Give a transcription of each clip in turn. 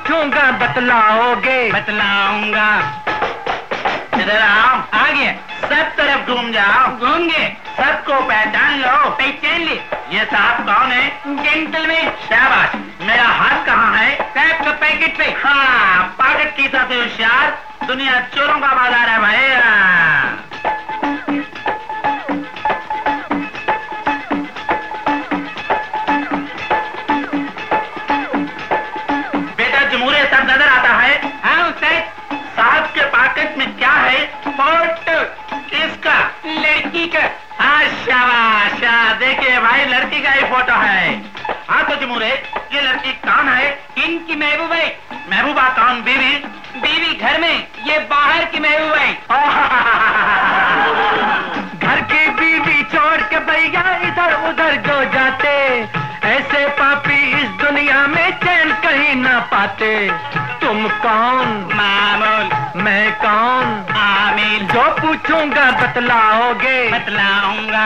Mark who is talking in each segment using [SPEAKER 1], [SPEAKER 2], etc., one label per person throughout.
[SPEAKER 1] पूछूंगा बतलाओगे?
[SPEAKER 2] बतलाऊंगा। इधर आओ।
[SPEAKER 1] आगे।
[SPEAKER 2] सब तरफ घूम जाओ।
[SPEAKER 1] घूम गए।
[SPEAKER 2] सबको पहचान लो।
[SPEAKER 1] पहचान ली।
[SPEAKER 2] ये साहब कौन है?
[SPEAKER 1] जेंटलमैन।
[SPEAKER 2] शाबाश। मेरा हाथ कहाँ है?
[SPEAKER 1] साहब का पैकेट पे।
[SPEAKER 2] हाँ, पैकेट की सबसे होशियार। दुनिया चोरों का बाजार है भाई। बेटा जमूरे सब नजर आता है?
[SPEAKER 1] हाँ उस्ताद।
[SPEAKER 2] साहब के पैकेट में क्या है? फोटो। किसका?
[SPEAKER 1] लड़की का।
[SPEAKER 2] हाँ शाबाश। देखिए भाई, लड़की का ही फोटो है। हाँ तो जमूरे, ये लड़की कौन है?
[SPEAKER 1] इनकी महबूबा है।
[SPEAKER 2] महबूबा कौन? बीवी?
[SPEAKER 1] बीवी घर में, ये बाहर की महबूबा है। घर की बीवी छोड़ के भैया इधर उधर जो जाते, ऐसे पापी इस दुनिया में चैन कहीं ना पाते। तुम कौन?
[SPEAKER 2] मामूल।
[SPEAKER 1] मैं कौन?
[SPEAKER 2] आमिल।
[SPEAKER 1] जो पूछूंगा बतलाओगे?
[SPEAKER 2] बतलाऊंगा।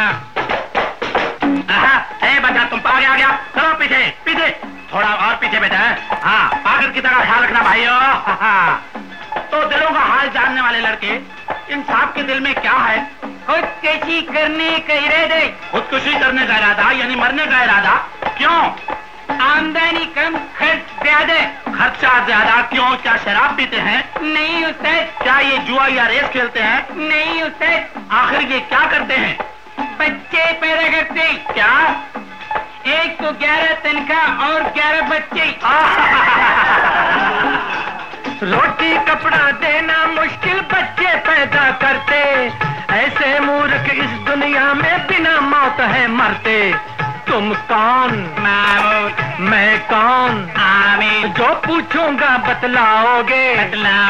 [SPEAKER 2] बेटा तुम आगे आ गया। चलो पीछे पीछे, थोड़ा और पीछे बेटा। हाँ, आखिर की तरह ख्याल रखना भाइयों। तो दिलों का हाल जानने वाले लड़के, इन साहब के दिल में क्या है?
[SPEAKER 1] खुदकुशी करने का इरादा।
[SPEAKER 2] खुदकुशी करने का इरादा यानी मरने का इरादा? क्यों?
[SPEAKER 1] आमदनी कम, खर्च ज्यादा।
[SPEAKER 2] खर्चा ज्यादा क्यों? क्या शराब पीते हैं?
[SPEAKER 1] नहीं उस्ताद।
[SPEAKER 2] क्या ये जुआ या रेस खेलते हैं?
[SPEAKER 1] नहीं उस्ताद।
[SPEAKER 2] आखिर ये क्या करते हैं?
[SPEAKER 1] बच्चे पैदा करते।
[SPEAKER 2] क्या?
[SPEAKER 1] एक को 11 तनख्वाह और 11 बच्चे। रोटी कपड़ा देना मुश्किल, बच्चे पैदा करते। ऐसे मूर्ख इस दुनिया में बिना मौत है मरते। तुम कौन?
[SPEAKER 2] मामूल।
[SPEAKER 1] मैं कौन?
[SPEAKER 2] आमिल।
[SPEAKER 1] जो पूछूंगा बतलाओगे?
[SPEAKER 2] बतला